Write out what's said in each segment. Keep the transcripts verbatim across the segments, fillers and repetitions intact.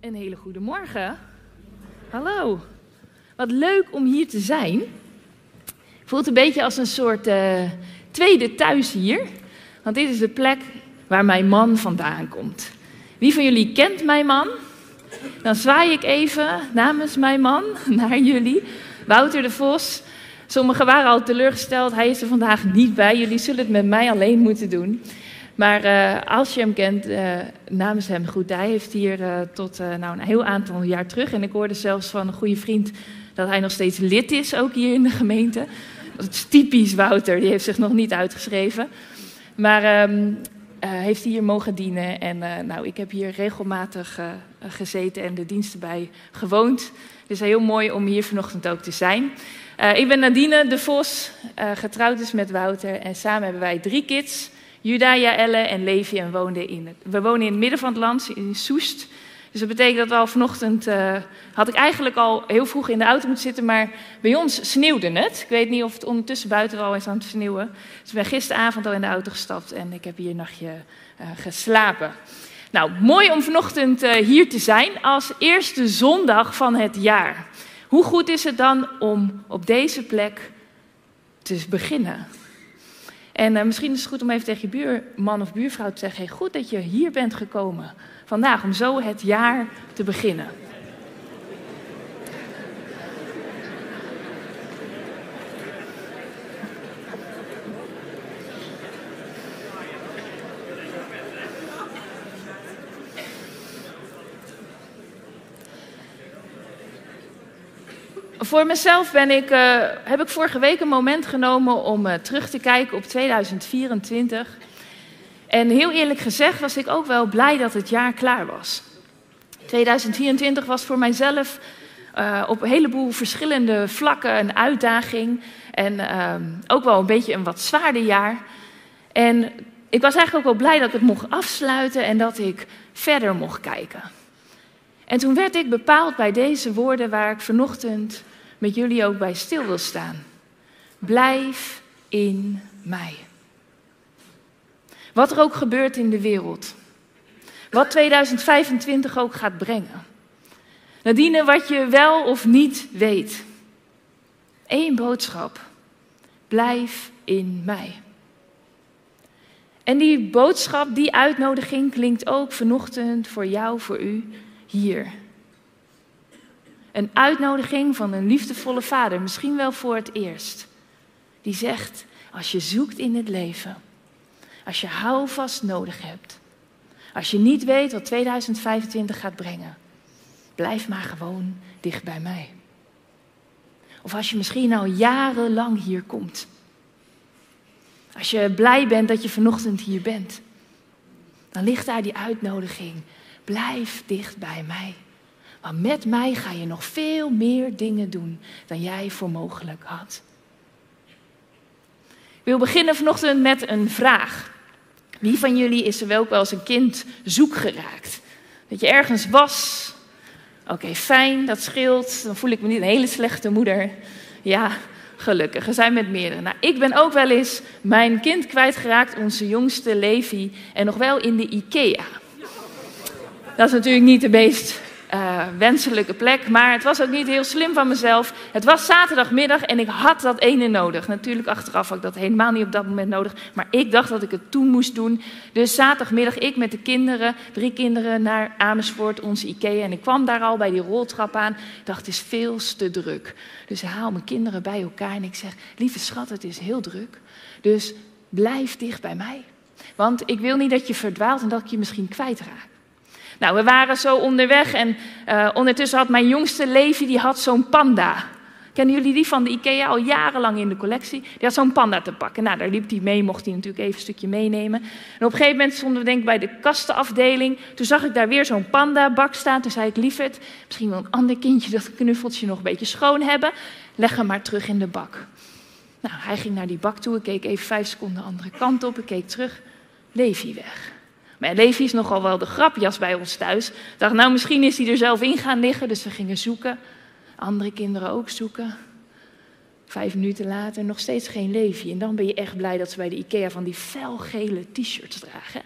Een hele goede morgen. Hallo. Wat leuk om hier te zijn. Voelt een beetje als een soort uh, tweede thuis hier. Want dit is de plek waar mijn man vandaan komt. Wie van jullie kent mijn man? Dan zwaai ik even namens mijn man naar jullie. Wouter de Vos. Sommigen waren al teleurgesteld. Hij is er vandaag niet bij. Jullie zullen het met mij alleen moeten doen. Maar uh, als je hem kent, uh, namens hem goed. Hij heeft hier uh, tot uh, nou, een heel aantal jaar terug. En ik hoorde zelfs van een goede vriend dat hij nog steeds lid is, ook hier in de gemeente. Dat is typisch Wouter, die heeft zich nog niet uitgeschreven. Maar um, uh, heeft hier mogen dienen. En uh, nou, ik heb hier regelmatig uh, gezeten en de diensten bij gewoond. Dus heel mooi om hier vanochtend ook te zijn. Uh, ik ben Nadine de Vos, uh, getrouwd is met Wouter. En samen hebben wij drie kids. Juda, Jaelle en Levi en woonden in het, we wonen in het midden van het land, in Soest. Dus dat betekent dat we al vanochtend, uh, had ik eigenlijk al heel vroeg in de auto moeten zitten, maar bij ons sneeuwde het. Ik weet niet of het ondertussen buiten al is aan het sneeuwen. Dus ik ben gisteravond al in de auto gestapt en ik heb hier een nachtje uh, geslapen. Nou, mooi om vanochtend uh, hier te zijn als eerste zondag van het jaar. Hoe goed is het dan om op deze plek te beginnen? En uh, misschien is het goed om even tegen je buurman of buurvrouw te zeggen: hey, goed dat je hier bent gekomen vandaag om zo het jaar te beginnen. Voor mezelf ben ik, uh, heb ik vorige week een moment genomen om uh, terug te kijken op tweeduizend vierentwintig. En heel eerlijk gezegd was ik ook wel blij dat het jaar klaar was. tweeduizend vierentwintig was voor mijzelf uh, op een heleboel verschillende vlakken een uitdaging. En uh, ook wel een beetje een wat zwaarder jaar. En ik was eigenlijk ook wel blij dat ik het mocht afsluiten en dat ik verder mocht kijken. En toen werd ik bepaald bij deze woorden waar ik vanochtend met jullie ook bij stil wil staan. Blijf in mij. Wat er ook gebeurt in de wereld. Wat tweeduizend vijfentwintig ook gaat brengen. Nadine, wat je wel of niet weet. Eén boodschap. Blijf in mij. En die boodschap, die uitnodiging klinkt ook vanochtend voor jou, voor u, hier. Een uitnodiging van een liefdevolle vader, misschien wel voor het eerst. Die zegt, als je zoekt in het leven, als je houvast nodig hebt, als je niet weet wat tweeduizend vijfentwintig gaat brengen, blijf maar gewoon dicht bij mij. Of als je misschien al jarenlang hier komt. Als je blij bent dat je vanochtend hier bent, dan ligt daar die uitnodiging. Blijf dicht bij mij. Want met mij ga je nog veel meer dingen doen dan jij voor mogelijk had. Ik wil beginnen vanochtend met een vraag. Wie van jullie is er wel ook wel eens een kind zoek geraakt? Dat je ergens was. Oké, okay, fijn, dat scheelt. Dan voel ik me niet een hele slechte moeder. Ja, gelukkig. We zijn met meerdere. Nou, ik ben ook wel eens mijn kind kwijtgeraakt, onze jongste Levi. En nog wel in de IKEA. Dat is natuurlijk niet de meest uh, wenselijke plek, maar het was ook niet heel slim van mezelf. Het was zaterdagmiddag en ik had dat ene nodig. Natuurlijk achteraf had ik dat helemaal niet op dat moment nodig, maar ik dacht dat ik het toen moest doen. Dus zaterdagmiddag ik met de kinderen, drie kinderen naar Amersfoort, onze IKEA. En ik kwam daar al bij die roltrap aan. Ik dacht, het is veel te druk. Dus ik haal mijn kinderen bij elkaar en ik zeg, lieve schat, het is heel druk. Dus blijf dicht bij mij. Want ik wil niet dat je verdwaalt en dat ik je misschien kwijtraak. Nou, we waren zo onderweg en uh, ondertussen had mijn jongste Levi, die had zo'n panda. Kennen jullie die van de IKEA al jarenlang in de collectie? Die had zo'n panda te pakken. Nou, daar liep hij mee, mocht hij natuurlijk even een stukje meenemen. En op een gegeven moment stonden we denk ik bij de kastenafdeling. Toen zag ik daar weer zo'n pandabak staan. Toen zei ik, lieverd, misschien wel een ander kindje dat knuffeltje nog een beetje schoon hebben. Leg hem maar terug in de bak. Nou, hij ging naar die bak toe. Ik keek even vijf seconden de andere kant op. Ik keek terug. Levi weg. Maar Levi is nogal wel de grapjas bij ons thuis. Ik dacht, nou misschien is hij er zelf in gaan liggen. Dus we gingen zoeken. Andere kinderen ook zoeken. Vijf minuten later nog steeds geen Levi. En dan ben je echt blij dat ze bij de IKEA van die felgele t-shirts dragen.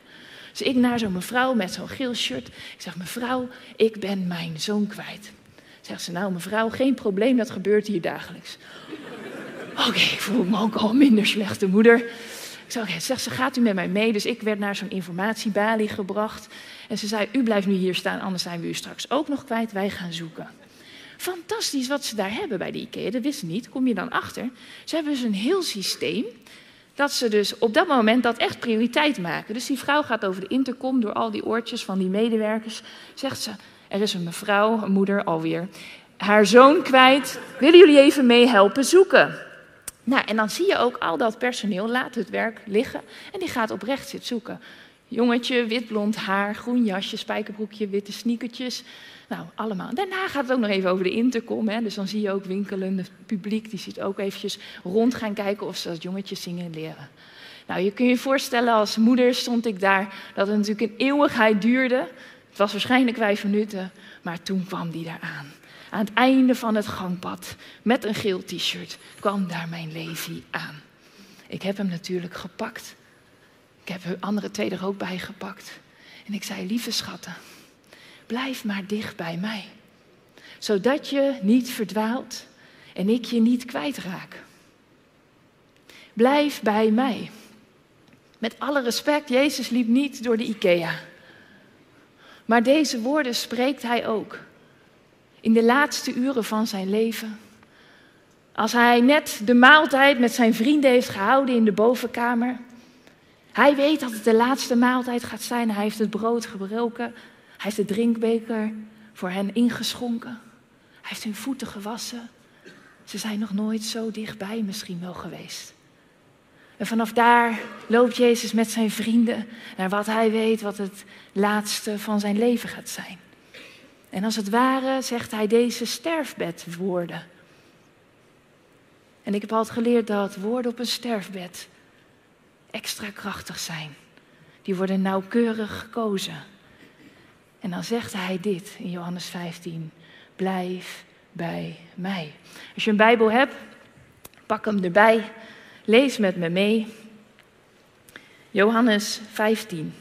Dus ik naar zo'n mevrouw met zo'n geel shirt. Ik zeg, mevrouw, ik ben mijn zoon kwijt. Zegt ze, nou mevrouw, geen probleem, dat gebeurt hier dagelijks. Oké, okay, ik voel me ook al minder slechte moeder. Ik zei, oké, okay, zegt ze, gaat u met mij mee? Dus ik werd naar zo'n informatiebalie gebracht. En ze zei, u blijft nu hier staan, anders zijn we u straks ook nog kwijt. Wij gaan zoeken. Fantastisch wat ze daar hebben bij de IKEA, dat wist ze niet, kom je dan achter. Ze hebben dus een heel systeem, dat ze dus op dat moment dat echt prioriteit maken. Dus die vrouw gaat over de intercom, door al die oortjes van die medewerkers, zegt ze, er is een mevrouw, een moeder alweer, haar zoon kwijt, willen jullie even mee helpen zoeken? Nou, en dan zie je ook al dat personeel laat het werk liggen en die gaat oprecht zitten zoeken. Jongetje, wit-blond haar, groen jasje, spijkerbroekje, witte sneakertjes. Nou, allemaal. Daarna gaat het ook nog even over de intercom. Hè? Dus dan zie je ook winkelende publiek. Die ziet ook eventjes rond gaan kijken of ze dat jongetje zingen en leren. Nou, je kunt je voorstellen, als moeder stond ik daar, dat het natuurlijk een eeuwigheid duurde. Het was waarschijnlijk vijf minuten, maar toen kwam die daar aan. Aan het einde van het gangpad, met een geel t-shirt, kwam daar mijn Levi aan. Ik heb hem natuurlijk gepakt. Ik heb de andere twee er ook bij gepakt. En ik zei, lieve schatten, blijf maar dicht bij mij. Zodat je niet verdwaalt en ik je niet kwijtraak. Blijf bij mij. Met alle respect, Jezus liep niet door de IKEA. Maar deze woorden spreekt hij ook. In de laatste uren van zijn leven. Als hij net de maaltijd met zijn vrienden heeft gehouden in de bovenkamer. Hij weet dat het de laatste maaltijd gaat zijn. Hij heeft het brood gebroken. Hij heeft de drinkbeker voor hen ingeschonken. Hij heeft hun voeten gewassen. Ze zijn nog nooit zo dichtbij misschien wel geweest. En vanaf daar loopt Jezus met zijn vrienden naar wat hij weet wat het laatste van zijn leven gaat zijn. En als het ware zegt hij deze sterfbedwoorden. En ik heb altijd geleerd dat woorden op een sterfbed extra krachtig zijn. Die worden nauwkeurig gekozen. En dan zegt hij dit in Johannes vijftien. Blijf bij mij. Als je een Bijbel hebt, pak hem erbij. Lees met me mee. Johannes vijftien.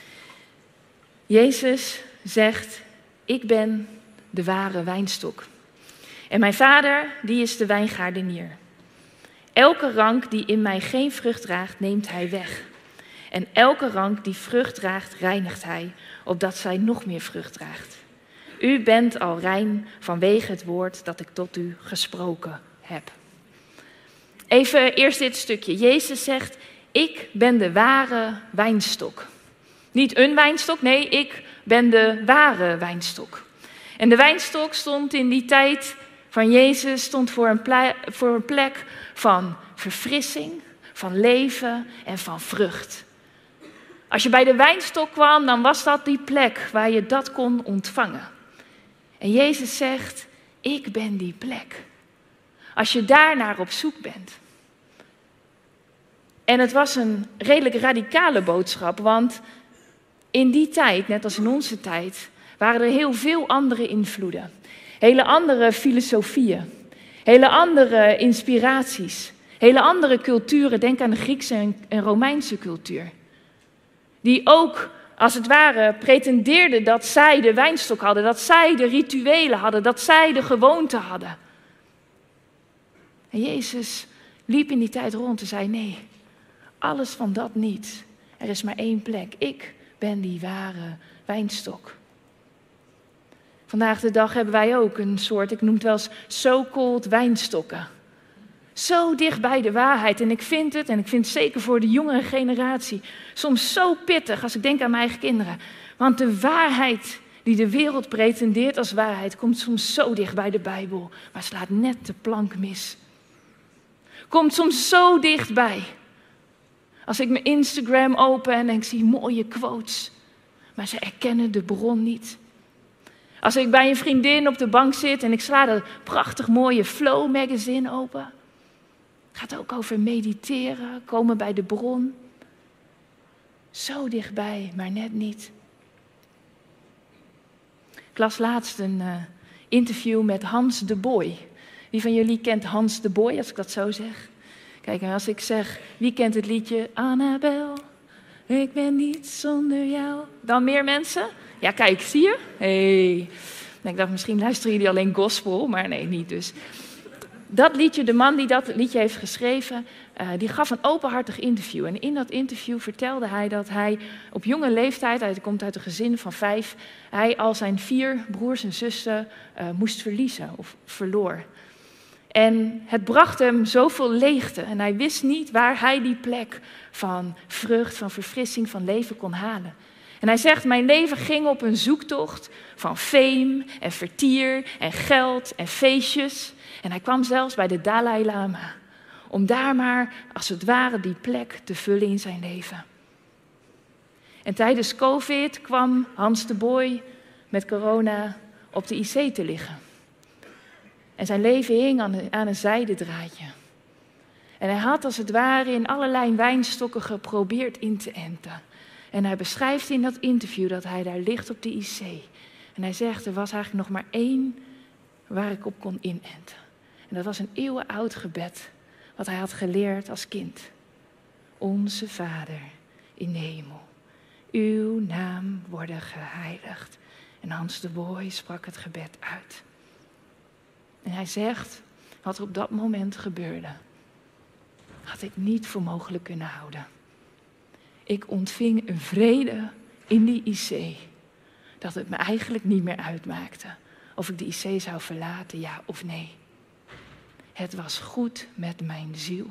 Jezus zegt, ik ben de ware wijnstok. En mijn vader, die is de wijngaardenier. Elke rank die in mij geen vrucht draagt, neemt hij weg. En elke rank die vrucht draagt, reinigt hij, opdat zij nog meer vrucht draagt. U bent al rein vanwege het woord dat ik tot u gesproken heb. Even eerst dit stukje. Jezus zegt, ik ben de ware wijnstok. Niet een wijnstok, nee, ik ben de ware wijnstok. En de wijnstok stond in die tijd van Jezus stond voor een, plek, voor een plek van verfrissing, van leven en van vrucht. Als je bij de wijnstok kwam, dan was dat die plek waar je dat kon ontvangen. En Jezus zegt, ik ben die plek. Als je daarnaar op zoek bent. En het was een redelijk radicale boodschap, want in die tijd, net als in onze tijd, waren er heel veel andere invloeden. Hele andere filosofieën, hele andere inspiraties, hele andere culturen. Denk aan de Griekse en Romeinse cultuur. Die ook, als het ware, pretendeerden dat zij de wijnstok hadden, dat zij de rituelen hadden, dat zij de gewoonten hadden. En Jezus liep in die tijd rond en zei, nee, alles van dat niet. Er is maar één plek. Ik ben die ware wijnstok. Vandaag de dag hebben wij ook een soort, ik noem het wel eens so-called wijnstokken. Zo dicht bij de waarheid. En ik vind het, en ik vind het zeker voor de jongere generatie, soms zo pittig als ik denk aan mijn eigen kinderen. Want de waarheid die de wereld pretendeert als waarheid, komt soms zo dicht bij de Bijbel, maar slaat net de plank mis. Komt soms zo dichtbij. Als ik mijn Instagram open en ik zie mooie quotes, maar ze erkennen de bron niet. Als ik bij een vriendin op de bank zit en ik sla dat prachtig mooie Flow magazine open. Het gaat ook over mediteren, komen bij de bron. Zo dichtbij, maar net niet. Ik las laatst een uh, interview met Hans de Boy. Wie van jullie kent Hans de Boy, als ik dat zo zeg? Kijk, en als ik zeg, wie kent het liedje Annabel, Ik ben niet zonder jou. Dan meer mensen? Ja, kijk, zie je? Hey. Ik dacht, misschien luisteren jullie alleen gospel, maar nee, niet dus. Dat liedje, de man die dat liedje heeft geschreven, uh, die gaf een openhartig interview. En in dat interview vertelde hij dat hij op jonge leeftijd, hij komt uit een gezin van vijf, hij al zijn vier broers en zussen uh, moest verliezen of verloor. En het bracht hem zoveel leegte en hij wist niet waar hij die plek van vrucht, van verfrissing, van leven kon halen. En hij zegt, mijn leven ging op een zoektocht van fame en vertier en geld en feestjes. En hij kwam zelfs bij de Dalai Lama, om daar maar als het ware die plek te vullen in zijn leven. En tijdens COVID kwam Hans de Boy met corona op de I C te liggen. En zijn leven hing aan een, aan een zijden draadje. En hij had als het ware in allerlei wijnstokken geprobeerd in te enten. En hij beschrijft in dat interview dat hij daar ligt op de I C. En hij zegt, er was eigenlijk nog maar één waar ik op kon inenten. En dat was een eeuwenoud gebed, wat hij had geleerd als kind. Onze Vader in de hemel, uw naam worden geheiligd. En Hans de Boy sprak het gebed uit. En hij zegt, wat er op dat moment gebeurde, had ik niet voor mogelijk kunnen houden. Ik ontving een vrede in die I C, dat het me eigenlijk niet meer uitmaakte of ik de I C zou verlaten, ja of nee. Het was goed met mijn ziel.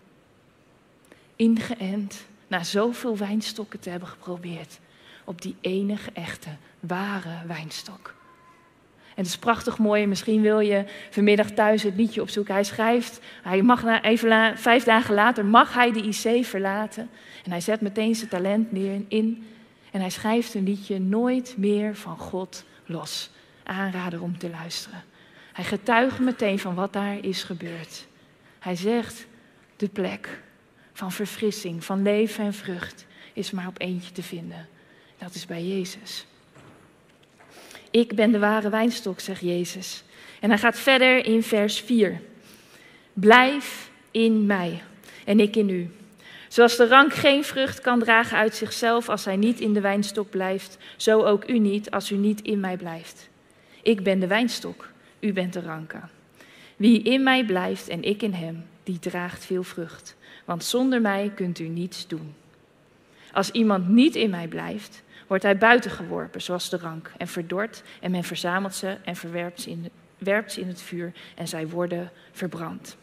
Ingeënt, na zoveel wijnstokken te hebben geprobeerd, op die enige echte, ware wijnstok. En het is prachtig mooi, misschien wil je vanmiddag thuis het liedje opzoeken. Hij schrijft, hij mag na, even la, vijf dagen later mag hij de I C verlaten. En hij zet meteen zijn talent neer in. En hij schrijft een liedje, Nooit meer van God los. Aanrader om te luisteren. Hij getuigt meteen van wat daar is gebeurd. Hij zegt, de plek van verfrissing, van leven en vrucht is maar op eentje te vinden. Dat is bij Jezus. Ik ben de ware wijnstok, zegt Jezus. En hij gaat verder in vers vier. Blijf in mij en ik in u. Zoals de rank geen vrucht kan dragen uit zichzelf als hij niet in de wijnstok blijft, zo ook u niet als u niet in mij blijft. Ik ben de wijnstok, u bent de ranken. Wie in mij blijft en ik in hem, die draagt veel vrucht. Want zonder mij kunt u niets doen. Als iemand niet in mij blijft, wordt hij buiten geworpen, zoals de rank, en verdord, en men verzamelt ze en verwerpt ze in, werpt ze in het vuur, en zij worden verbrand.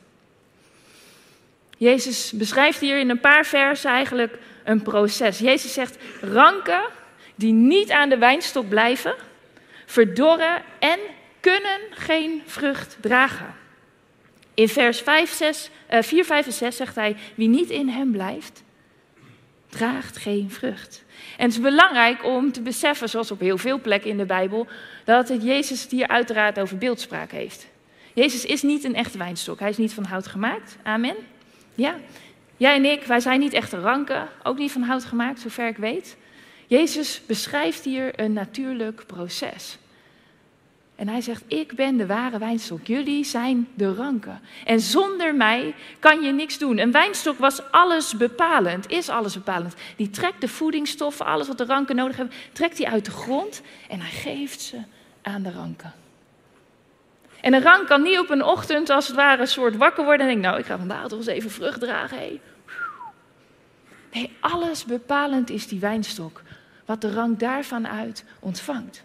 Jezus beschrijft hier in een paar versen eigenlijk een proces. Jezus zegt, ranken die niet aan de wijnstok blijven, verdorren en kunnen geen vrucht dragen. In vers vijf, zes, uh, vier, vijf en zes zegt hij, wie niet in hem blijft, draagt geen vrucht. En het is belangrijk om te beseffen, zoals op heel veel plekken in de Bijbel, dat het Jezus het hier uiteraard over beeldspraak heeft. Jezus is niet een echte wijnstok. Hij is niet van hout gemaakt. Amen. Ja. Jij en ik, wij zijn niet echte ranken, ook niet van hout gemaakt, zover ik weet. Jezus beschrijft hier een natuurlijk proces. En hij zegt, ik ben de ware wijnstok, jullie zijn de ranken. En zonder mij kan je niks doen. Een wijnstok was alles bepalend, is alles bepalend. Die trekt de voedingsstoffen, alles wat de ranken nodig hebben, trekt die uit de grond en hij geeft ze aan de ranken. En een rank kan niet op een ochtend als het ware een soort wakker worden en denken, nou ik ga vandaag toch eens even vrucht dragen. Hey. Nee, alles bepalend is die wijnstok, wat de rank daarvan uit ontvangt.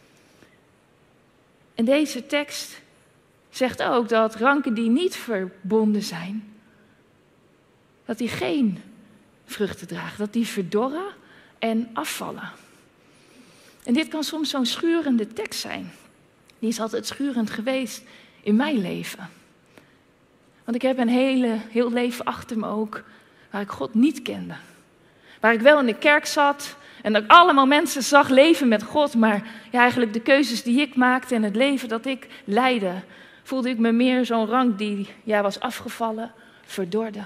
En deze tekst zegt ook dat ranken die niet verbonden zijn, dat die geen vruchten dragen, dat die verdorren en afvallen. En dit kan soms zo'n schurende tekst zijn. Die is altijd schurend geweest in mijn leven. Want ik heb een hele, heel leven achter me ook, waar ik God niet kende. Waar ik wel in de kerk zat en dat ik allemaal mensen zag leven met God, maar ja, eigenlijk de keuzes die ik maakte en het leven dat ik leidde, voelde ik me meer zo'n rank die ja, was afgevallen, verdorde.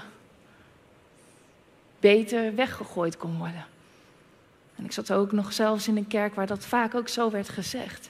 Beter weggegooid kon worden. En ik zat ook nog zelfs in een kerk waar dat vaak ook zo werd gezegd.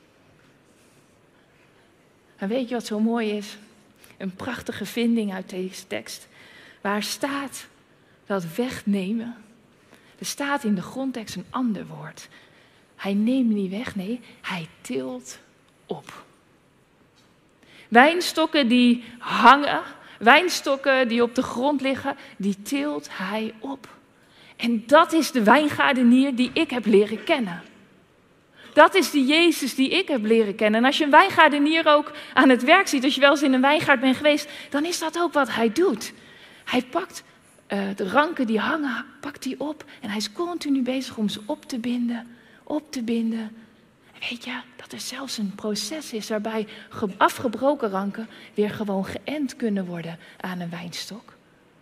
En weet je wat zo mooi is? Een prachtige vinding uit deze tekst. Waar staat dat wegnemen, Er staat in de grondtekst een ander woord. Hij neemt niet weg, nee, hij tilt op. Wijnstokken die hangen, wijnstokken die op de grond liggen, die tilt hij op. En dat is de wijngaardenier die ik heb leren kennen. Dat is de Jezus die ik heb leren kennen. En als je een wijngaardenier ook aan het werk ziet, als je wel eens in een wijngaard bent geweest, dan is dat ook wat hij doet. Hij pakt uh, de ranken die hangen, pakt hij op en hij is continu bezig om ze op te binden, op te binden. En weet je, dat er zelfs een proces is waarbij afgebroken ranken weer gewoon geënt kunnen worden aan een wijnstok.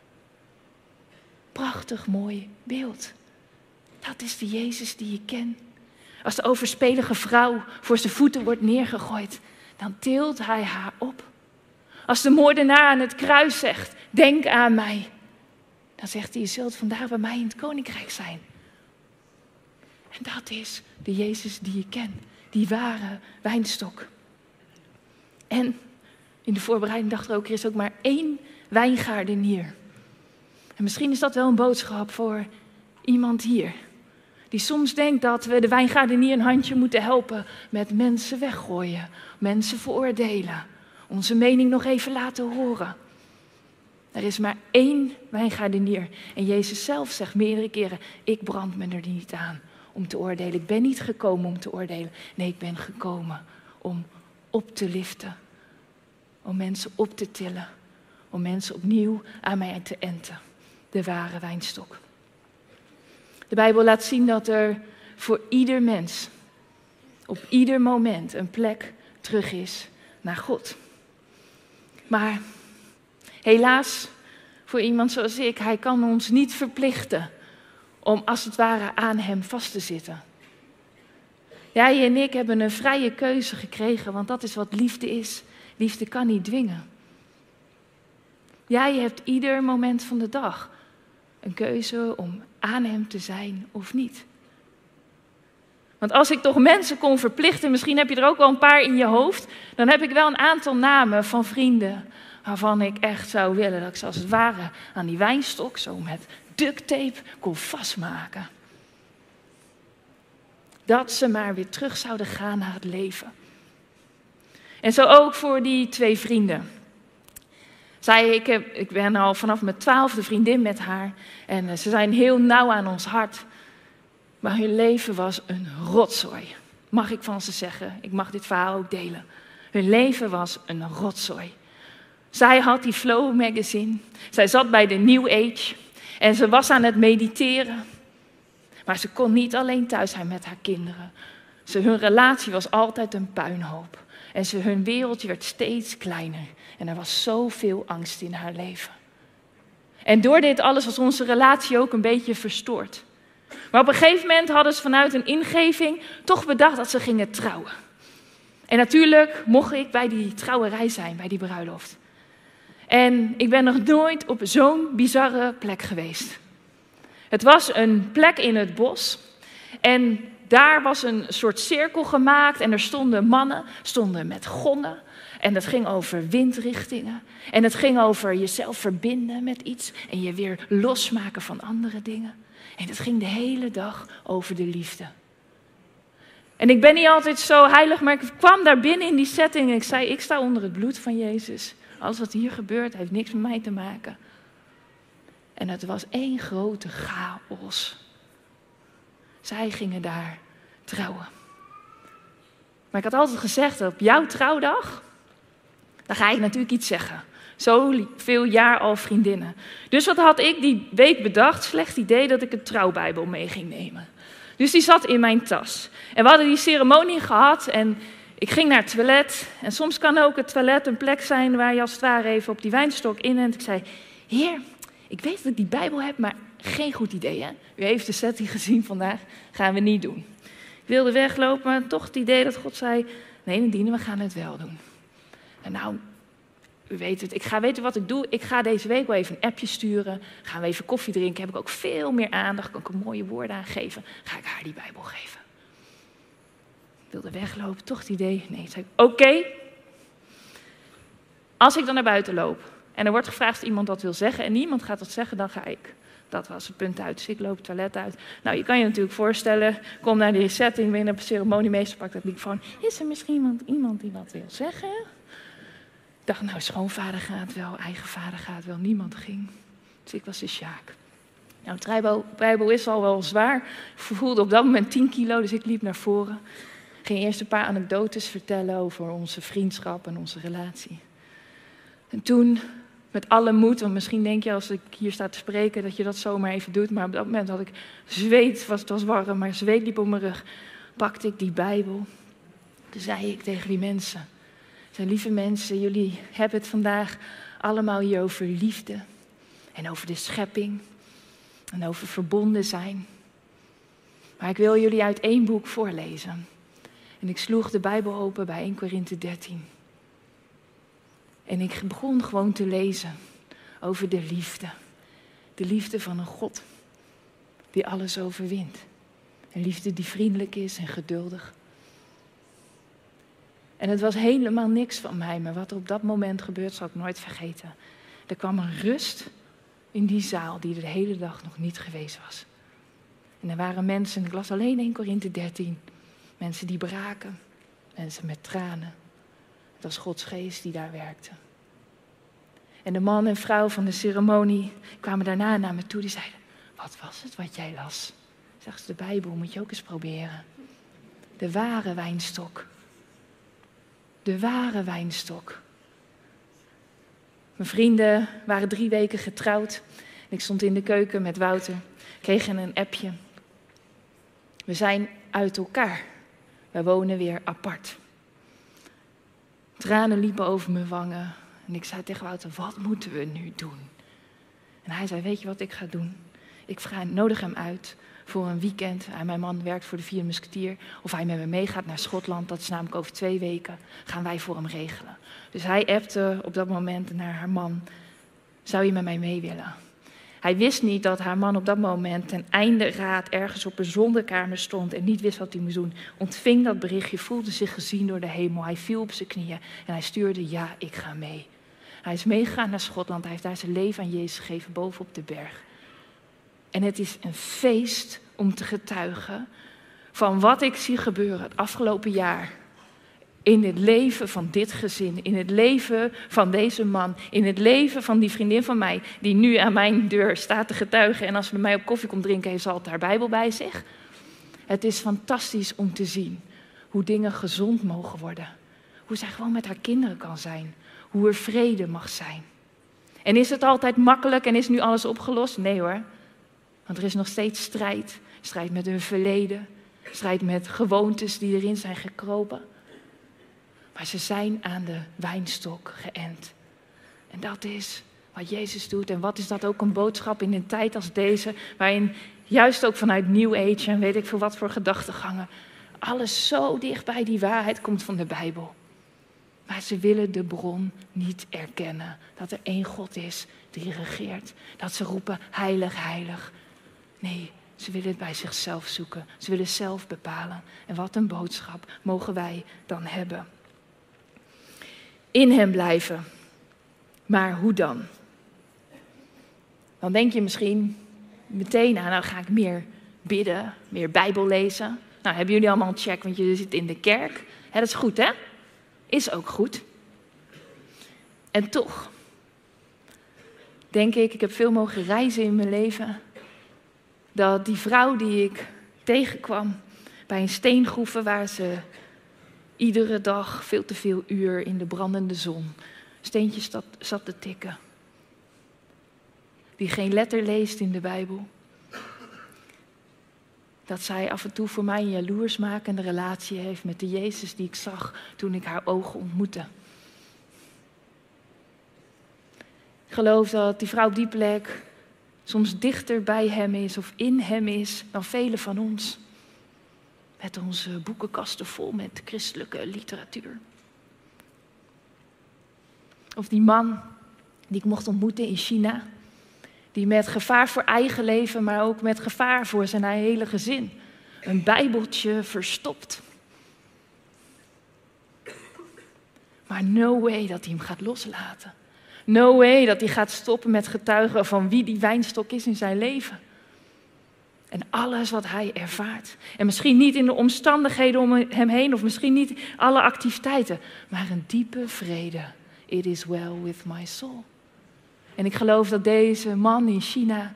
Prachtig mooi beeld. Dat is de Jezus die je kent. Als de overspelige vrouw voor zijn voeten wordt neergegooid, dan tilt hij haar op. Als de moordenaar aan het kruis zegt, denk aan mij, dan zegt hij, je zult vandaag bij mij in het koninkrijk zijn. En dat is de Jezus die je kent, die ware wijnstok. En in de voorbereiding dacht er ook, er is ook maar één wijngaardenier. En misschien is dat wel een boodschap voor iemand hier. Die soms denkt dat we de wijngaardenier een handje moeten helpen met mensen weggooien, mensen veroordelen, onze mening nog even laten horen. Er is maar één wijngaardenier en Jezus zelf zegt meerdere keren, ik brand me er niet aan om te oordelen. Ik ben niet gekomen om te oordelen, nee, ik ben gekomen om op te liften, om mensen op te tillen, om mensen opnieuw aan mij te enten, de ware wijnstok. De Bijbel laat zien dat er voor ieder mens, op ieder moment, een plek terug is naar God. Maar helaas, voor iemand zoals ik, hij kan ons niet verplichten om als het ware aan hem vast te zitten. Jij en ik hebben een vrije keuze gekregen, want dat is wat liefde is. Liefde kan niet dwingen. Jij hebt ieder moment van de dag een keuze om aan hem te zijn of niet. Want als ik toch mensen kon verplichten, misschien heb je er ook wel een paar in je hoofd, dan heb ik wel een aantal namen van vrienden waarvan ik echt zou willen dat ik ze als het ware aan die wijnstok zo met duct tape kon vastmaken. Dat ze maar weer terug zouden gaan naar het leven. En zo ook voor die twee vrienden. Zij, ik, heb, ik ben al vanaf mijn twaalfde vriendin met haar. En uh, ze zijn heel nauw aan ons hart. Maar hun leven was een rotzooi. Mag ik van ze zeggen. Ik mag dit verhaal ook delen. Hun leven was een rotzooi. Zij had die Flow magazine. Zij zat bij de New Age. En ze was aan het mediteren. Maar ze kon niet alleen thuis zijn met haar kinderen. Ze, hun relatie was altijd een puinhoop. En ze, hun wereldje werd steeds kleiner. En er was zoveel angst in haar leven. En door dit alles was onze relatie ook een beetje verstoord. Maar op een gegeven moment hadden ze vanuit een ingeving toch bedacht dat ze gingen trouwen. En natuurlijk mocht ik bij die trouwerij zijn, bij die bruiloft. En ik ben nog nooit op zo'n bizarre plek geweest. Het was een plek in het bos. En daar was een soort cirkel gemaakt en er stonden mannen, stonden met gongen. En het ging over windrichtingen. En het ging over jezelf verbinden met iets en je weer losmaken van andere dingen. En het ging de hele dag over de liefde. En ik ben niet altijd zo heilig, maar ik kwam daar binnen in die setting en ik zei, ik sta onder het bloed van Jezus. Alles wat hier gebeurt heeft niks met mij te maken. En het was één grote chaos. Zij gingen daar trouwen. Maar ik had altijd gezegd, op jouw trouwdag, dan ga ik natuurlijk iets zeggen. Zo veel jaar al vriendinnen. Dus wat had ik die week bedacht? Slecht idee dat ik een trouwbijbel mee ging nemen. Dus die zat in mijn tas. En we hadden die ceremonie gehad en ik ging naar het toilet. En soms kan ook het toilet een plek zijn waar je als het ware even op die wijnstok in en ik zei, Heer, ik weet dat ik die Bijbel heb, maar geen goed idee, hè? U heeft de setting gezien vandaag, gaan we niet doen. Ik wilde weglopen, maar toch het idee dat God zei, nee Nadine, we gaan het wel doen. En nou, u weet het, ik ga weten wat ik doe. Ik ga deze week wel even een appje sturen. Gaan we even koffie drinken, heb ik ook veel meer aandacht, kan ik een mooie woorden aangeven. Ga ik haar die Bijbel geven. Ik wilde weglopen, toch het idee, nee, zei ik, oké. Okay. Als ik dan naar buiten loop en er wordt gevraagd of iemand dat wil zeggen en niemand gaat dat zeggen, dan ga ik. Dat was het punt uit, dus ik loop het toilet uit. Nou, je kan je natuurlijk voorstellen, kom naar die setting, binnen op een ceremoniemeester, pakt dat microfoon. Is er misschien iemand, iemand die wat wil zeggen? Ik dacht, nou, schoonvader gaat wel, eigen vader gaat wel, niemand ging. Dus ik was de Sjaak. Nou, de Bijbel is al wel zwaar. Ik voelde op dat moment tien kilo, dus ik liep naar voren. Ik ging eerst een paar anekdotes vertellen over onze vriendschap en onze relatie. En toen, met alle moed, want misschien denk je als ik hier sta te spreken dat je dat zomaar even doet. Maar op dat moment had ik zweet, was, het was warm, maar zweet liep op mijn rug. Pakte ik die Bijbel. Toen zei ik tegen die mensen. Ik zei, lieve mensen, jullie hebben het vandaag allemaal hier over liefde. En over de schepping. En over verbonden zijn. Maar ik wil jullie uit één boek voorlezen. En ik sloeg de Bijbel open bij Eerste Korinthe dertien. En ik begon gewoon te lezen over de liefde. De liefde van een God die alles overwint. Een liefde die vriendelijk is en geduldig. En het was helemaal niks van mij, maar wat er op dat moment gebeurde zal ik nooit vergeten. Er kwam een rust in die zaal die er de hele dag nog niet geweest was. En er waren mensen, ik las alleen Eerste Korinthe dertien, mensen die braken, mensen met tranen. Het was Gods geest die daar werkte. En de man en vrouw van de ceremonie kwamen daarna naar me toe. Die zeiden, wat was het wat jij las? Zegt ze, de Bijbel moet je ook eens proberen. De ware wijnstok. De ware wijnstok. Mijn vrienden waren drie weken getrouwd. Ik stond in de keuken met Wouter. Kregen een appje. We zijn uit elkaar. We wonen weer apart. Tranen liepen over mijn wangen. En ik zei tegen Wouter, wat moeten we nu doen? En hij zei, weet je wat ik ga doen? Ik vraag, nodig hem uit voor een weekend. En mijn man werkt voor de Vierde Musketier. Of hij met me meegaat naar Schotland. Dat is namelijk over twee weken. Gaan wij voor hem regelen. Dus hij appte op dat moment naar haar man. Zou je met mij mee willen? Hij wist niet dat haar man op dat moment ten einde raad ergens op een zolderkamer stond en niet wist wat hij moest doen. Ontving dat berichtje, voelde zich gezien door de hemel. Hij viel op zijn knieën en hij stuurde, ja, ik ga mee. Hij is meegegaan naar Schotland. Hij heeft daar zijn leven aan Jezus gegeven, bovenop de berg. En het is een feest om te getuigen van wat ik zie gebeuren het afgelopen jaar. In het leven van dit gezin, in het leven van deze man, in het leven van die vriendin van mij, die nu aan mijn deur staat te getuigen. En als ze bij mij op koffie komt drinken, heeft ze altijd haar Bijbel bij zich. Het is fantastisch om te zien hoe dingen gezond mogen worden. Hoe zij gewoon met haar kinderen kan zijn. Hoe er vrede mag zijn. En is het altijd makkelijk en is nu alles opgelost? Nee hoor. Want er is nog steeds strijd. Strijd met hun verleden. Strijd met gewoontes die erin zijn gekropen. Maar ze zijn aan de wijnstok geënt. En dat is wat Jezus doet. En wat is dat ook een boodschap in een tijd als deze, waarin juist ook vanuit New Age en weet ik veel wat voor gedachtegangen, alles zo dicht bij die waarheid komt van de Bijbel. Maar ze willen de bron niet erkennen. Dat er één God is die regeert. Dat ze roepen heilig, heilig. Nee, ze willen het bij zichzelf zoeken. Ze willen zelf bepalen. En wat een boodschap mogen wij dan hebben. In hem blijven. Maar hoe dan? Dan denk je misschien meteen aan, nou ga ik meer bidden, meer Bijbel lezen. Nou, hebben jullie allemaal een check, want jullie zitten in de kerk. Hè, dat is goed, hè? Is ook goed. En toch, denk ik, ik heb veel mogen reizen in mijn leven, dat die vrouw die ik tegenkwam bij een steengroeven waar ze iedere dag veel te veel uur in de brandende zon steentjes zat, zat te tikken. Die geen letter leest in de Bijbel. Dat zij af en toe voor mij een jaloersmakende relatie heeft met de Jezus die ik zag toen ik haar ogen ontmoette. Ik geloof dat die vrouw op die plek soms dichter bij hem is of in hem is dan velen van ons. Met onze boekenkasten vol met christelijke literatuur. Of die man die ik mocht ontmoeten in China. Die met gevaar voor eigen leven, maar ook met gevaar voor zijn hele gezin een bijbeltje verstopt. Maar no way dat hij hem gaat loslaten. No way dat hij gaat stoppen met getuigen van wie die wijnstok is in zijn leven. En alles wat hij ervaart. En misschien niet in de omstandigheden om hem heen, of misschien niet alle activiteiten, maar een diepe vrede. It is well with my soul. En ik geloof dat deze man in China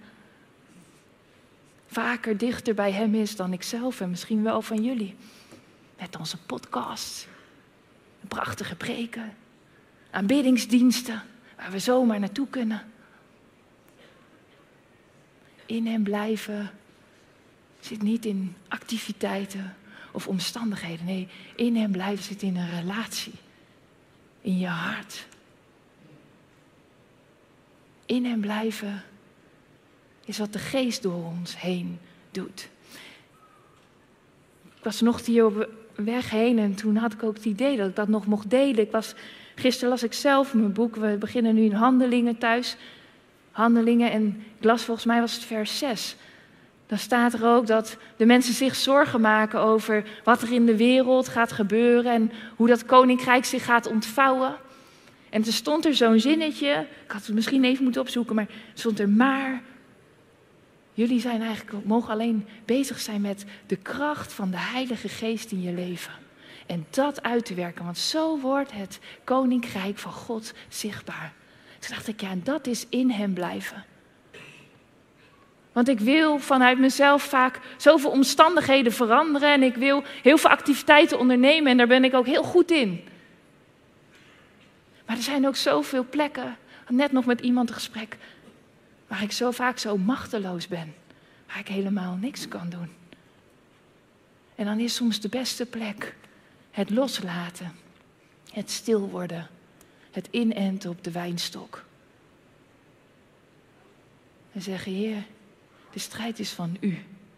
vaker dichter bij hem is dan ikzelf en misschien wel van jullie. Met onze podcast, prachtige preken, aanbiddingsdiensten, waar we zomaar naartoe kunnen. In hem blijven zit niet in activiteiten of omstandigheden. Nee, in hem blijven zit in een relatie. In je hart. In hem blijven is wat de geest door ons heen doet. Ik was nog hier op weg heen en toen had ik ook het idee dat ik dat nog mocht delen. Ik was, gisteren las ik zelf mijn boek. We beginnen nu in Handelingen thuis. Handelingen en ik las volgens mij was het vers zes. Dan staat er ook dat de mensen zich zorgen maken over wat er in de wereld gaat gebeuren en hoe dat koninkrijk zich gaat ontvouwen. En er stond er zo'n zinnetje, ik had het misschien even moeten opzoeken, maar stond er maar. Jullie zijn eigenlijk, mogen alleen bezig zijn met de kracht van de Heilige Geest in je leven. En dat uit te werken, want zo wordt het koninkrijk van God zichtbaar. Toen dacht ik, ja, en dat is in hem blijven. Want ik wil vanuit mezelf vaak zoveel omstandigheden veranderen en ik wil heel veel activiteiten ondernemen en daar ben ik ook heel goed in. Maar er zijn ook zoveel plekken, net nog met iemand een gesprek, waar ik zo vaak zo machteloos ben, waar ik helemaal niks kan doen. En dan is soms de beste plek het loslaten, het stil worden, het inenten op de wijnstok. En zeggen, Heer, de strijd is van u.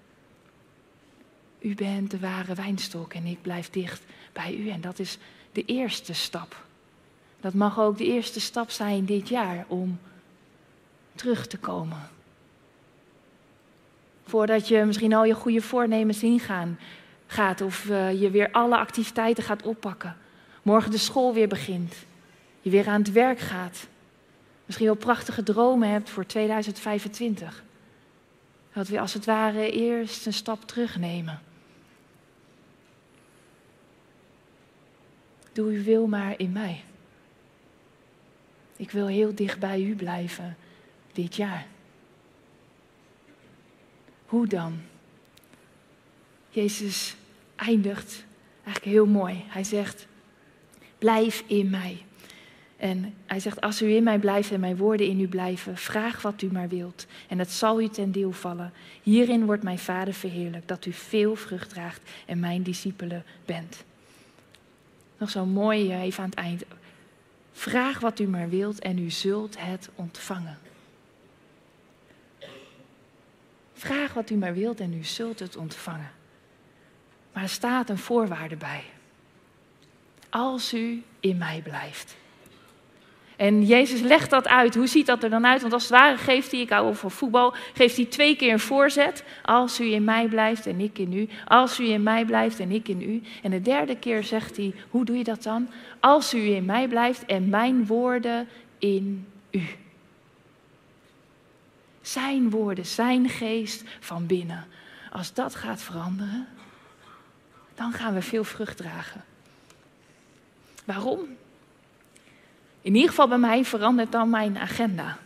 U bent de ware wijnstok en ik blijf dicht bij u. En dat is de eerste stap. Dat mag ook de eerste stap zijn dit jaar om terug te komen. Voordat je misschien al je goede voornemens ingaan gaat of uh, je weer alle activiteiten gaat oppakken. Morgen de school weer begint. Je weer aan het werk gaat. Misschien wel prachtige dromen hebt voor tweeduizend vijfentwintig. Dat we als het ware eerst een stap terugnemen. Doe uw wil maar in mij. Ik wil heel dicht bij u blijven dit jaar. Hoe dan? Jezus eindigt eigenlijk heel mooi. Hij zegt, blijf in mij. En hij zegt, als u in mij blijft en mijn woorden in u blijven, vraag wat u maar wilt. En het zal u ten deel vallen. Hierin wordt mijn Vader verheerlijkt, dat u veel vrucht draagt en mijn discipelen bent. Nog zo mooi, even aan het eind. Vraag wat u maar wilt en u zult het ontvangen. Vraag wat u maar wilt en u zult het ontvangen. Maar er staat een voorwaarde bij. Als u in mij blijft. En Jezus legt dat uit. Hoe ziet dat er dan uit? Want als het ware geeft hij, ik hou wel van voetbal, geeft hij twee keer een voorzet. Als u in mij blijft en ik in u. Als u in mij blijft en ik in u. En de derde keer zegt hij, hoe doe je dat dan? Als u in mij blijft en mijn woorden in u. Zijn woorden, zijn geest van binnen. Als dat gaat veranderen, dan gaan we veel vrucht dragen. Waarom? In ieder geval bij mij verandert dan mijn agenda.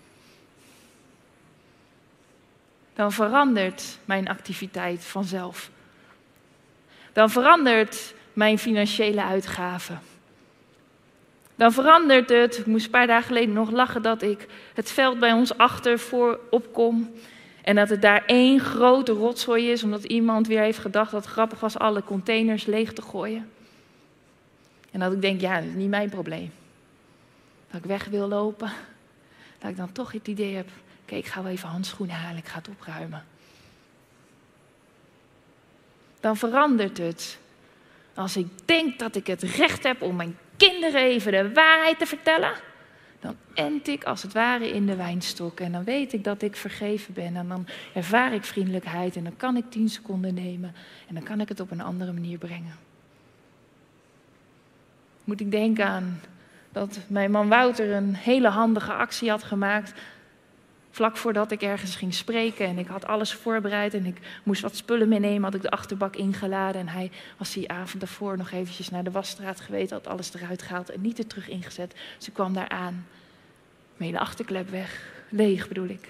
Dan verandert mijn activiteit vanzelf. Dan verandert mijn financiële uitgaven. Dan verandert het, ik moest een paar dagen geleden nog lachen, dat ik het veld bij ons achter voor opkom. En dat het daar één grote rotzooi is, omdat iemand weer heeft gedacht dat het grappig was alle containers leeg te gooien. En dat ik denk, ja, dat is niet mijn probleem. Dat ik weg wil lopen. Dat ik dan toch het idee heb, oké, ik ga wel even handschoenen halen, ik ga het opruimen. Dan verandert het. Als ik denk dat ik het recht heb om mijn kinderen even de waarheid te vertellen, dan ent ik als het ware in de wijnstok. En dan weet ik dat ik vergeven ben. En dan ervaar ik vriendelijkheid en dan kan ik tien seconden nemen. En dan kan ik het op een andere manier brengen. Moet ik denken aan dat mijn man Wouter een hele handige actie had gemaakt. Vlak voordat ik ergens ging spreken en ik had alles voorbereid en ik moest wat spullen meenemen, had ik de achterbak ingeladen. En hij was die avond daarvoor nog eventjes naar de wasstraat geweest, had alles eruit gehaald en niet er terug ingezet. Dus ik kwam daar aan. Mijn hele achterklep weg. Leeg bedoel ik.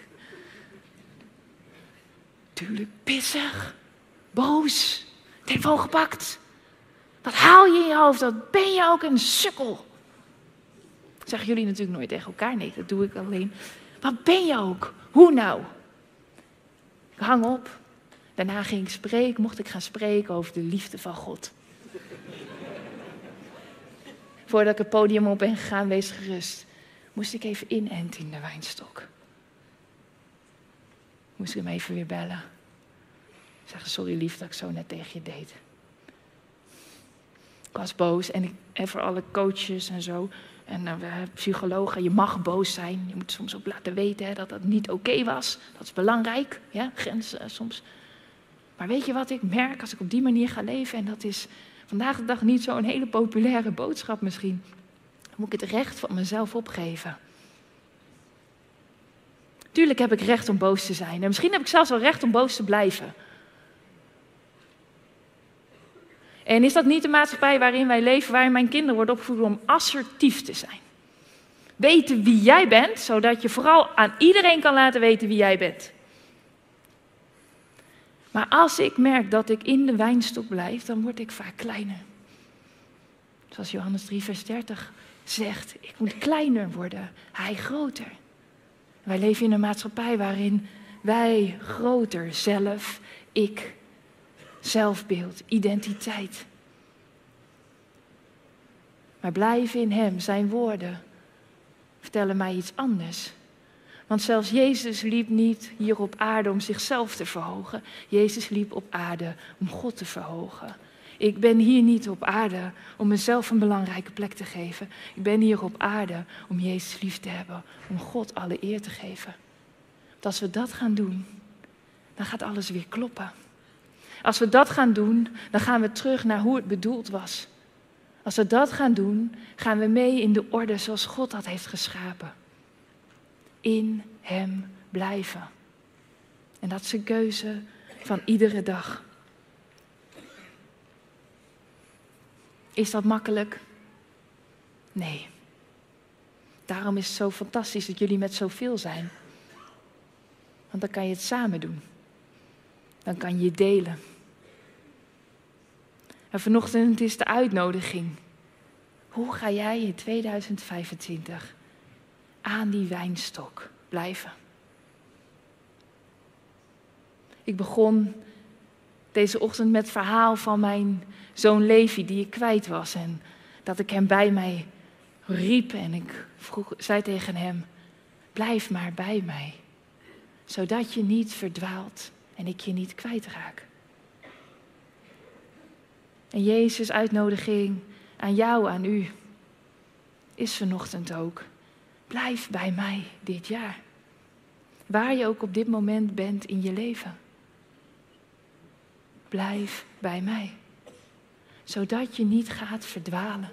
Tuurlijk pissig. Boos. Telefoon gepakt. Wat haal je in je hoofd? Dat ben je ook een sukkel. Dat zeggen jullie natuurlijk nooit tegen elkaar. Nee, dat doe ik alleen. Wat ben je ook? Hoe nou? Ik hang op. Daarna ging ik spreken, mocht ik gaan spreken over de liefde van God. Voordat ik het podium op ben gegaan, wees gerust. Moest ik even inenten in de wijnstok. Moest ik hem even weer bellen. Zeggen, sorry lief dat ik zo net tegen je deed. Ik was boos en, ik, en voor alle coaches en zo. En uh, psychologen, je mag boos zijn. Je moet soms ook laten weten hè, dat dat niet oké okay was. Dat is belangrijk, ja, grenzen uh, soms. Maar weet je wat ik merk als ik op die manier ga leven? En dat is vandaag de dag niet zo'n hele populaire boodschap misschien. Dan moet ik het recht van mezelf opgeven. Tuurlijk heb ik recht om boos te zijn. En misschien heb ik zelfs wel recht om boos te blijven. En is dat niet de maatschappij waarin wij leven, waarin mijn kinderen worden opgevoed om assertief te zijn? Weten wie jij bent, zodat je vooral aan iedereen kan laten weten wie jij bent. Maar als ik merk dat ik in de wijnstok blijf, dan word ik vaak kleiner. Zoals Johannes drie vers dertig zegt, ik moet kleiner worden, hij groter. Wij leven in een maatschappij waarin wij groter, zelf, ik, zelfbeeld, identiteit. Maar blijven in hem, zijn woorden, vertellen mij iets anders. Want zelfs Jezus liep niet hier op aarde om zichzelf te verhogen. Jezus liep op aarde om God te verhogen. Ik ben hier niet op aarde om mezelf een belangrijke plek te geven. Ik ben hier op aarde om Jezus lief te hebben, om God alle eer te geven. Want als we dat gaan doen, dan gaat alles weer kloppen. Als we dat gaan doen, dan gaan we terug naar hoe het bedoeld was. Als we dat gaan doen, gaan we mee in de orde zoals God dat heeft geschapen. In hem blijven. En dat is een keuze van iedere dag. Is dat makkelijk? Nee. Daarom is het zo fantastisch dat jullie met zoveel zijn. Want dan kan je het samen doen. Dan kan je delen. En vanochtend is de uitnodiging. Hoe ga jij in tweeduizend vijfentwintig aan die wijnstok blijven? Ik begon deze ochtend met het verhaal van mijn zoon Levi die ik kwijt was. En dat ik hem bij mij riep en ik vroeg, zei tegen hem, blijf maar bij mij. Zodat je niet verdwaalt en ik je niet kwijtraak. En Jezus' uitnodiging aan jou, aan u, is vanochtend ook. Blijf bij mij dit jaar. Waar je ook op dit moment bent in je leven. Blijf bij mij. Zodat je niet gaat verdwalen.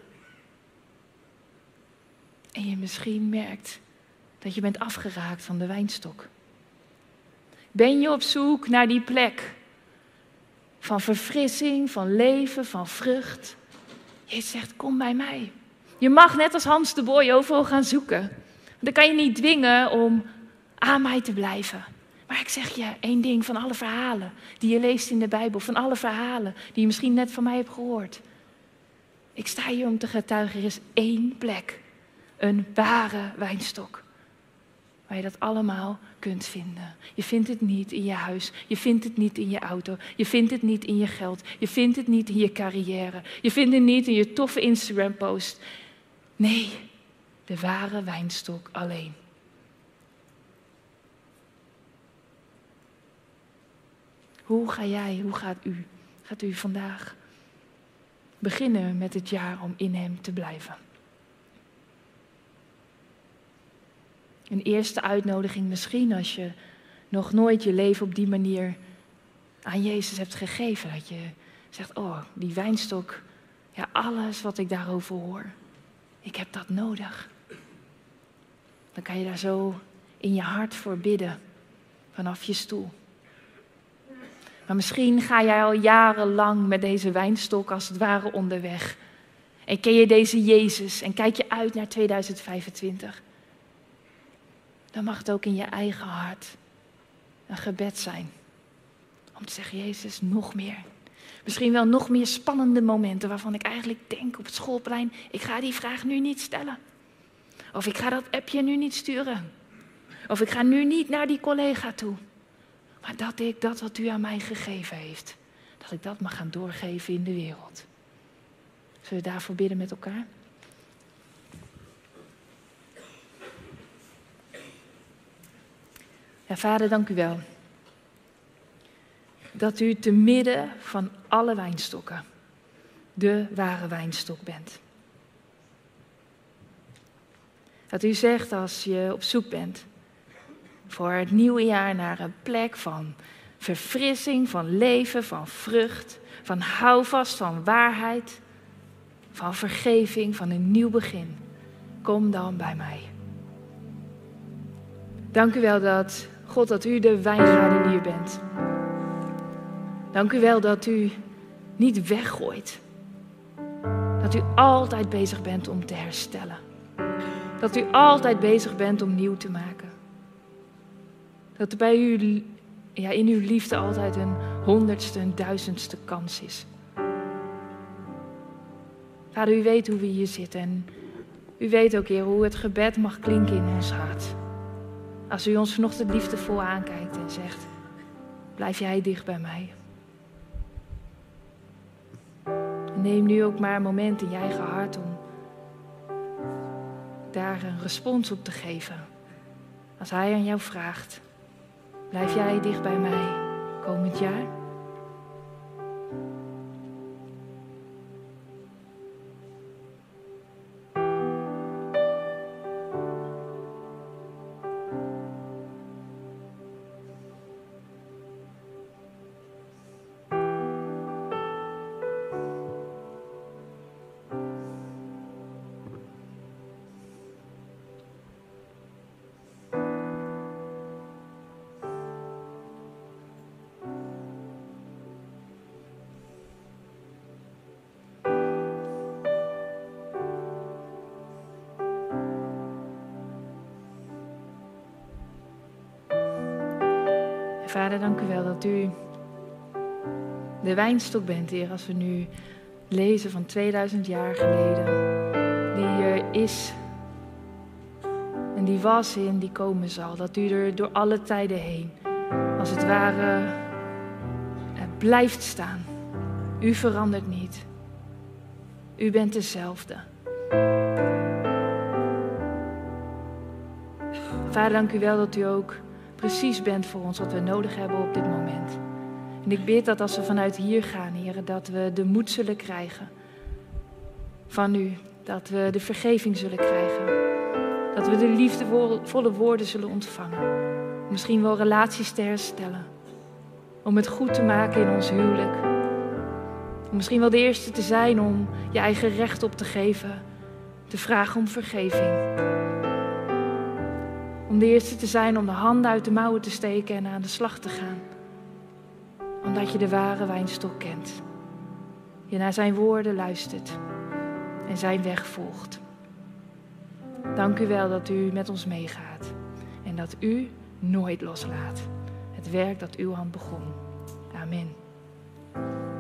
En je misschien merkt dat je bent afgeraakt van de wijnstok. Ben je op zoek naar die plek van verfrissing, van leven, van vrucht? Jezus zegt, kom bij mij. Je mag net als Hans de Boy overal gaan zoeken. Dan kan je niet dwingen om aan mij te blijven. Maar ik zeg je één ding van alle verhalen die je leest in de Bijbel. Van alle verhalen die je misschien net van mij hebt gehoord. Ik sta hier om te getuigen, er is één plek. Een ware wijnstok. Waar je dat allemaal kunt vinden. Je vindt het niet in je huis. Je vindt het niet in je auto. Je vindt het niet in je geld. Je vindt het niet in je carrière. Je vindt het niet in je toffe Instagram post. Nee, de ware wijnstok alleen. Hoe ga jij, hoe gaat u, gaat u vandaag beginnen met het jaar om in hem te blijven? Een eerste uitnodiging misschien als je nog nooit je leven op die manier aan Jezus hebt gegeven. Dat je zegt, oh, die wijnstok, ja, alles wat ik daarover hoor. ik heb dat nodig. Dan kan je daar zo in je hart voor bidden, vanaf je stoel. Maar misschien ga jij al jarenlang met deze wijnstok als het ware onderweg. En ken je deze Jezus en kijk je uit naar tweeduizend vijfentwintig. Dan mag het ook in je eigen hart een gebed zijn. Om te zeggen, Jezus, nog meer. Misschien wel nog meer spannende momenten waarvan ik eigenlijk denk op het schoolplein, ik ga die vraag nu niet stellen. Of ik ga dat appje nu niet sturen. Of ik ga nu niet naar die collega toe. Maar dat ik dat wat u aan mij gegeven heeft, dat ik dat mag gaan doorgeven in de wereld. Zullen we daarvoor bidden met elkaar? Ja, Vader, dank u wel. Dat u te midden van alle wijnstokken de ware wijnstok bent. Dat u zegt als je op zoek bent voor het nieuwe jaar naar een plek van verfrissing, van leven, van vrucht, van houvast, van waarheid, van vergeving, van een nieuw begin. Kom dan bij mij. Dank u wel dat, God, dat u de wijngaardenier bent. Dank u wel dat u niet weggooit. Dat u altijd bezig bent om te herstellen. Dat u altijd bezig bent om nieuw te maken. Dat er bij u, ja, in uw liefde altijd een honderdste, een duizendste kans is. Vader, u weet hoe we hier zitten en u weet ook, Heer, hoe het gebed mag klinken in ons hart. Als u ons vanochtend liefdevol aankijkt en zegt, blijf jij dicht bij mij. Neem nu ook maar een moment in je eigen hart om daar een respons op te geven. Als hij aan jou vraagt, blijf jij dicht bij mij komend jaar? Vader, dank u wel dat u de wijnstok bent, Heer, als we nu lezen van tweeduizend jaar geleden. Die er is en die was en die komen zal. Dat u er door alle tijden heen, als het ware, blijft staan. U verandert niet. U bent dezelfde. Vader, dank u wel dat u ook precies bent voor ons wat we nodig hebben op dit moment. En ik bid dat als we vanuit hier gaan, Heer, dat we de moed zullen krijgen van u. Dat we de vergeving zullen krijgen. Dat we de liefdevolle woorden zullen ontvangen. Misschien wel relaties te herstellen. Om het goed te maken in ons huwelijk. Om misschien wel de eerste te zijn om je eigen recht op te geven. Te vragen om vergeving. Om de eerste te zijn om de handen uit de mouwen te steken en aan de slag te gaan. Omdat je de ware wijnstok kent. Je naar zijn woorden luistert. En zijn weg volgt. Dank u wel dat u met ons meegaat. En dat u nooit loslaat. Het werk dat uw hand begon. Amen.